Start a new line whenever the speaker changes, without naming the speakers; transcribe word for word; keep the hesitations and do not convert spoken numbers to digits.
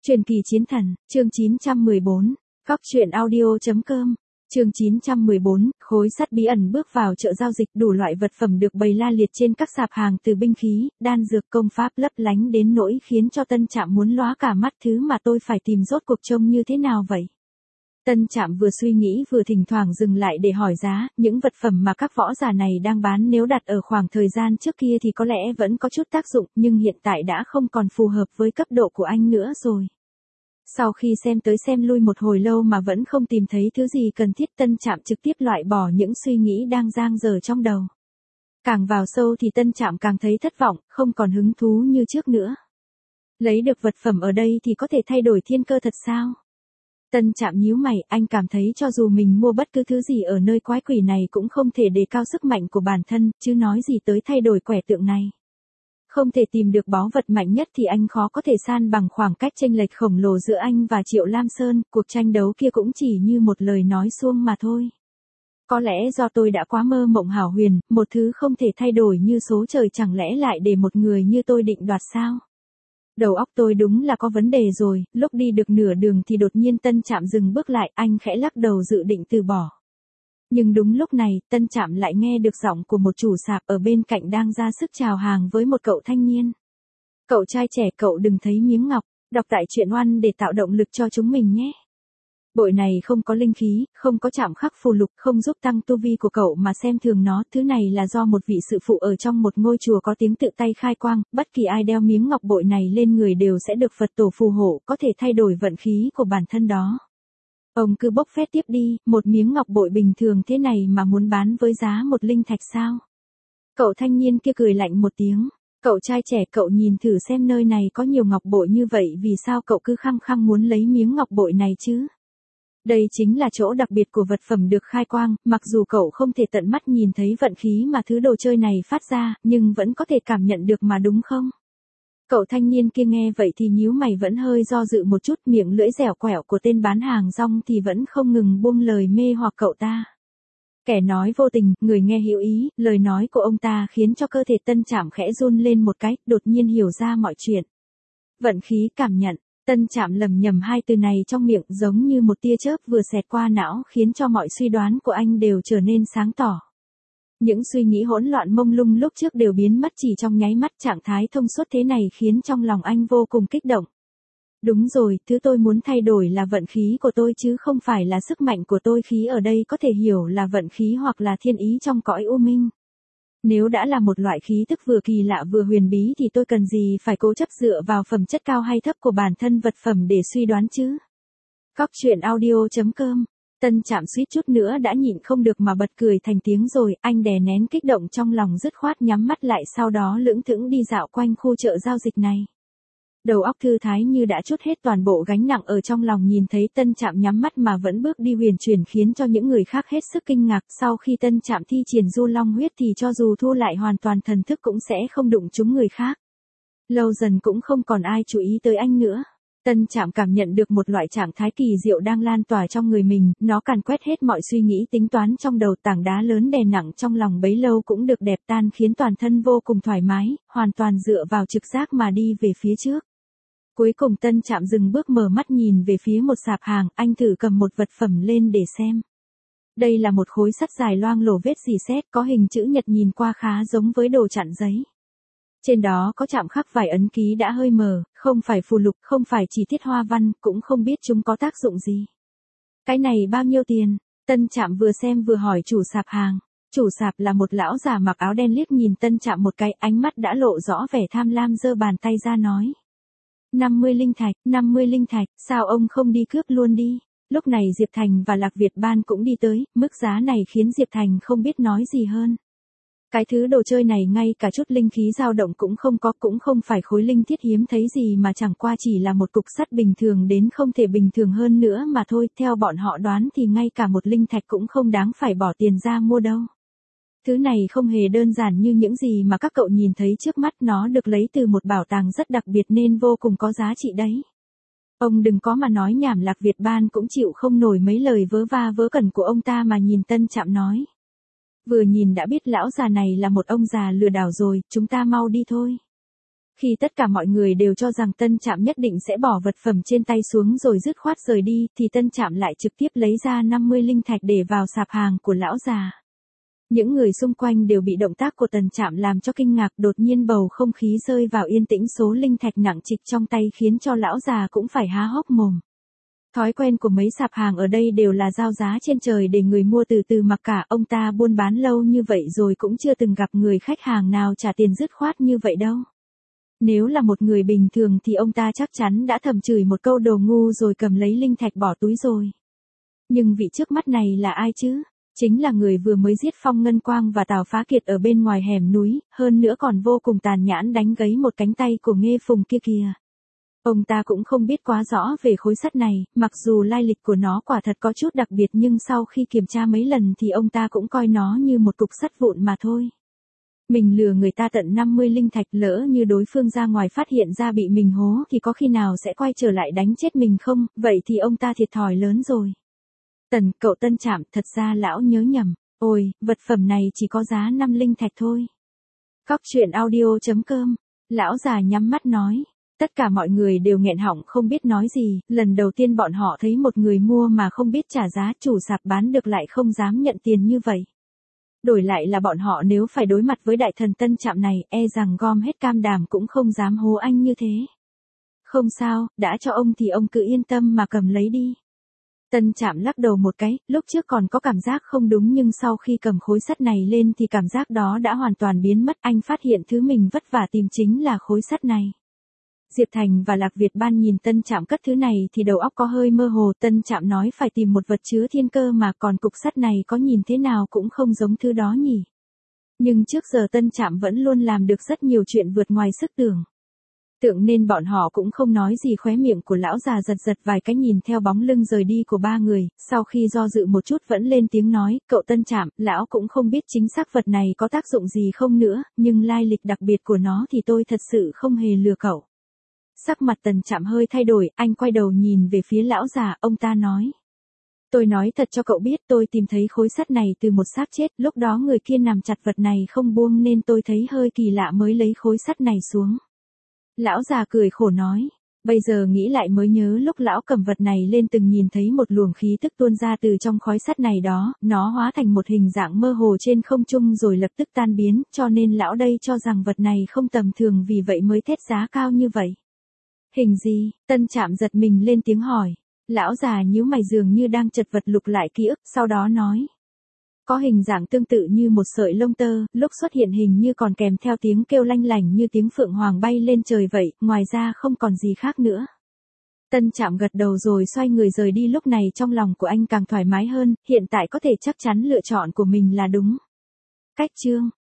Truyền kỳ chiến thần, chương chín trăm mười bốn, Cóc truyện audio.com, chương chín trăm mười bốn, khối sắt bí ẩn bước vào chợ giao dịch, đủ loại vật phẩm được bày la liệt trên các sạp hàng, từ binh khí, đan dược, công pháp lấp lánh đến nỗi khiến cho Tân Trạm muốn lóa cả mắt. Thứ mà tôi phải tìm rốt cuộc trông như thế nào vậy? Tân Trạm vừa suy nghĩ vừa thỉnh thoảng dừng lại để hỏi giá. Những vật phẩm mà các võ giả này đang bán nếu đặt ở khoảng thời gian trước kia thì có lẽ vẫn có chút tác dụng, nhưng hiện tại đã không còn phù hợp với cấp độ của anh nữa rồi. Sau khi xem tới xem lui một hồi lâu mà vẫn không tìm thấy thứ gì cần thiết, Tân Trạm trực tiếp loại bỏ những suy nghĩ đang dang dở trong đầu. Càng vào sâu thì Tân Trạm càng thấy thất vọng, không còn hứng thú như trước nữa. Lấy được vật phẩm ở đây thì có thể thay đổi thiên cơ thật sao? Tân Trạm nhíu mày, anh cảm thấy cho dù mình mua bất cứ thứ gì ở nơi quái quỷ này cũng không thể đề cao sức mạnh của bản thân, chứ nói gì tới thay đổi quẻ tượng này. Không thể tìm được báu vật mạnh nhất thì anh khó có thể san bằng khoảng cách chênh lệch khổng lồ giữa anh và Triệu Lam Sơn, cuộc tranh đấu kia cũng chỉ như một lời nói suông mà thôi. Có lẽ do tôi đã quá mơ mộng hão huyền, một thứ không thể thay đổi như số trời chẳng lẽ lại để một người như tôi định đoạt sao? Đầu óc tôi đúng là có vấn đề rồi. Lúc đi được nửa đường thì đột nhiên Tân Trạm dừng bước lại, anh khẽ lắc đầu dự định từ bỏ. Nhưng đúng lúc này, Tân Trạm lại nghe được giọng của một chủ sạp ở bên cạnh đang ra sức chào hàng với một cậu thanh niên. Cậu trai trẻ, cậu đừng thấy miếng ngọc, đọc tại truyện Oan để tạo động lực cho chúng mình nhé. Bội này không có linh khí, không có chạm khắc phù lục, không giúp tăng tu vi của cậu mà xem thường nó. Thứ này là do một vị sư phụ ở trong một ngôi chùa có tiếng tự tay khai quang, bất kỳ ai đeo miếng ngọc bội này lên người đều sẽ được Phật tổ phù hộ, có thể thay đổi vận khí của bản thân đó. Ông cứ bốc phét tiếp đi, một miếng ngọc bội bình thường thế này mà muốn bán với giá một linh thạch sao? Cậu thanh niên kia cười lạnh một tiếng. Cậu trai trẻ, cậu nhìn thử xem nơi này có nhiều ngọc bội như vậy, vì sao cậu cứ khăng khăng muốn lấy miếng ngọc bội này chứ? Đây chính là chỗ đặc biệt của vật phẩm được khai quang, mặc dù cậu không thể tận mắt nhìn thấy vận khí mà thứ đồ chơi này phát ra, nhưng vẫn có thể cảm nhận được mà đúng không? Cậu thanh niên kia nghe vậy thì nhíu mày, vẫn hơi do dự một chút, miệng lưỡi dẻo quẹo của tên bán hàng rong thì vẫn không ngừng buông lời mê hoặc cậu ta. Kẻ nói vô tình, người nghe hiểu ý, lời nói của ông ta khiến cho cơ thể Tân Trạm khẽ run lên một cái, đột nhiên hiểu ra mọi chuyện. Vận khí, cảm nhận. Tân Trạm lầm nhầm hai từ này trong miệng, giống như một tia chớp vừa xẹt qua não, khiến cho mọi suy đoán của anh đều trở nên sáng tỏ. Những suy nghĩ hỗn loạn mông lung lúc trước đều biến mất chỉ trong nháy mắt. Trạng thái thông suốt thế này khiến trong lòng anh vô cùng kích động. Đúng rồi, thứ tôi muốn thay đổi là vận khí của tôi chứ không phải là sức mạnh của tôi. Khí ở đây có thể hiểu là vận khí hoặc là thiên ý trong cõi u minh. Nếu đã là một loại khí tức vừa kỳ lạ vừa huyền bí thì tôi cần gì phải cố chấp dựa vào phẩm chất cao hay thấp của bản thân vật phẩm để suy đoán chứ? Cóc truyện audio.com. Tân Trạm suýt chút nữa đã nhịn không được mà bật cười thành tiếng rồi. Anh đè nén kích động trong lòng, dứt khoát nhắm mắt lại, sau đó lững thững đi dạo quanh khu chợ giao dịch này. Đầu óc thư thái như đã trút hết toàn bộ gánh nặng ở trong lòng. Nhìn thấy Tân Trạm nhắm mắt mà vẫn bước đi huyền chuyển khiến cho những người khác hết sức kinh ngạc. Sau khi Tân Trạm thi triển du long huyết thì cho dù thu lại hoàn toàn thần thức cũng sẽ không đụng trúng người khác. Lâu dần cũng không còn ai chú ý tới anh nữa. Tân Trạm cảm nhận được một loại trạng thái kỳ diệu đang lan tỏa trong người mình, nó càn quét hết mọi suy nghĩ tính toán trong đầu. Tảng đá lớn đè nặng trong lòng bấy lâu cũng được đập tan, khiến toàn thân vô cùng thoải mái, hoàn toàn dựa vào trực giác mà đi về phía trước. Cuối cùng Tân Trạm dừng bước, mở mắt nhìn về phía một sạp hàng, anh thử cầm một vật phẩm lên để xem. Đây là một khối sắt dài loang lổ vết rỉ sét, có hình chữ nhật, nhìn qua khá giống với đồ chặn giấy. Trên đó có chạm khắc vài ấn ký đã hơi mờ, không phải phù lục, không phải chi tiết hoa văn, cũng không biết chúng có tác dụng gì. Cái này bao nhiêu tiền? Tân Trạm vừa xem vừa hỏi chủ sạp hàng. Chủ sạp là một lão già mặc áo đen, liếc nhìn Tân Trạm một cái, ánh mắt đã lộ rõ vẻ tham lam, giơ bàn tay ra nói. năm mươi linh thạch, năm mươi linh thạch, sao ông không đi cướp luôn đi? Lúc này Diệp Thành và Lạc Việt Ban cũng đi tới, mức giá này khiến Diệp Thành không biết nói gì hơn. Cái thứ đồ chơi này ngay cả chút linh khí dao động cũng không có, cũng không phải khối linh thiết hiếm thấy gì mà chẳng qua chỉ là một cục sắt bình thường đến không thể bình thường hơn nữa mà thôi. Theo bọn họ đoán thì ngay cả một linh thạch cũng không đáng phải bỏ tiền ra mua đâu. Thứ này không hề đơn giản như những gì mà các cậu nhìn thấy trước mắt, nó được lấy từ một bảo tàng rất đặc biệt nên vô cùng có giá trị đấy. Ông đừng có mà nói nhảm. Lạc Việt Ban cũng chịu không nổi mấy lời vớ va vớ vẩn của ông ta mà nhìn Tân Trạm nói. Vừa nhìn đã biết lão già này là một ông già lừa đảo rồi, chúng ta mau đi thôi. Khi tất cả mọi người đều cho rằng Tân Trạm nhất định sẽ bỏ vật phẩm trên tay xuống rồi dứt khoát rời đi, thì Tân Trạm lại trực tiếp lấy ra năm mươi linh thạch để vào sạp hàng của lão già. Những người xung quanh đều bị động tác của Tân Trạm làm cho kinh ngạc, đột nhiên bầu không khí rơi vào yên tĩnh, số linh thạch nặng trịch trong tay khiến cho lão già cũng phải há hốc mồm. Thói quen của mấy sạp hàng ở đây đều là giao giá trên trời để người mua từ từ mặc cả, ông ta buôn bán lâu như vậy rồi cũng chưa từng gặp người khách hàng nào trả tiền dứt khoát như vậy đâu. Nếu là một người bình thường thì ông ta chắc chắn đã thầm chửi một câu đồ ngu rồi cầm lấy linh thạch bỏ túi rồi. Nhưng vị trước mắt này là ai chứ? Chính là người vừa mới giết Phong Ngân Quang và Tào Phá Kiệt ở bên ngoài hẻm núi, hơn nữa còn vô cùng tàn nhẫn đánh gãy một cánh tay của Nghê Phùng kia kìa. Ông ta cũng không biết quá rõ về khối sắt này, mặc dù lai lịch của nó quả thật có chút đặc biệt nhưng sau khi kiểm tra mấy lần thì ông ta cũng coi nó như một cục sắt vụn mà thôi. Mình lừa người ta tận năm mươi linh thạch, lỡ như đối phương ra ngoài phát hiện ra bị mình hố thì có khi nào sẽ quay trở lại đánh chết mình không, vậy thì ông ta thiệt thòi lớn rồi. Tần, cậu Tân Trạm, thật ra lão nhớ nhầm, ôi, vật phẩm này chỉ có giá năm linh thạch thôi. Cóc truyện audio chấm com, lão già nhắm mắt nói. Tất cả mọi người đều nghẹn họng không biết nói gì, lần đầu tiên bọn họ thấy một người mua mà không biết trả giá, chủ sạp bán được lại không dám nhận tiền như vậy. Đổi lại là bọn họ nếu phải đối mặt với đại thần Tân Trạm này, e rằng gom hết cam đảm cũng không dám hố anh như thế. Không sao, đã cho ông thì ông cứ yên tâm mà cầm lấy đi. Tân Trạm lắc đầu một cái, lúc trước còn có cảm giác không đúng nhưng sau khi cầm khối sắt này lên thì cảm giác đó đã hoàn toàn biến mất, anh phát hiện thứ mình vất vả tìm chính là khối sắt này. Diệp Thành và Lạc Việt Ban nhìn Tân Trạm cất thứ này thì đầu óc có hơi mơ hồ, Tân Trạm nói phải tìm một vật chứa thiên cơ mà còn cục sắt này có nhìn thế nào cũng không giống thứ đó nhỉ. Nhưng trước giờ Tân Trạm vẫn luôn làm được rất nhiều chuyện vượt ngoài sức tưởng. Tượng nên bọn họ cũng không nói gì, khóe miệng của lão già giật giật vài cái nhìn theo bóng lưng rời đi của ba người, sau khi do dự một chút vẫn lên tiếng nói, cậu Tân Trạm, lão cũng không biết chính xác vật này có tác dụng gì không nữa, nhưng lai lịch đặc biệt của nó thì tôi thật sự không hề lừa cậu. Sắc mặt Tân Trạm hơi thay đổi, anh quay đầu nhìn về phía lão già, ông ta nói. Tôi nói thật cho cậu biết, tôi tìm thấy khối sắt này từ một xác chết, lúc đó người kia nằm chặt vật này không buông nên tôi thấy hơi kỳ lạ mới lấy khối sắt này xuống. Lão già cười khổ nói, bây giờ nghĩ lại mới nhớ lúc lão cầm vật này lên từng nhìn thấy một luồng khí tức tuôn ra từ trong khói sắt này đó, nó hóa thành một hình dạng mơ hồ trên không trung rồi lập tức tan biến, cho nên lão đây cho rằng vật này không tầm thường vì vậy mới thét giá cao như vậy. Hình gì? Tân Trạm giật mình lên tiếng hỏi. Lão già nhíu mày dường như đang chật vật lục lại ký ức, sau đó nói. Có hình dạng tương tự như một sợi lông tơ, lúc xuất hiện hình như còn kèm theo tiếng kêu lanh lảnh như tiếng phượng hoàng bay lên trời vậy, ngoài ra không còn gì khác nữa. Tân Trạm gật đầu rồi xoay người rời đi, lúc này trong lòng của anh càng thoải mái hơn, hiện tại có thể chắc chắn lựa chọn của mình là đúng. Cách chương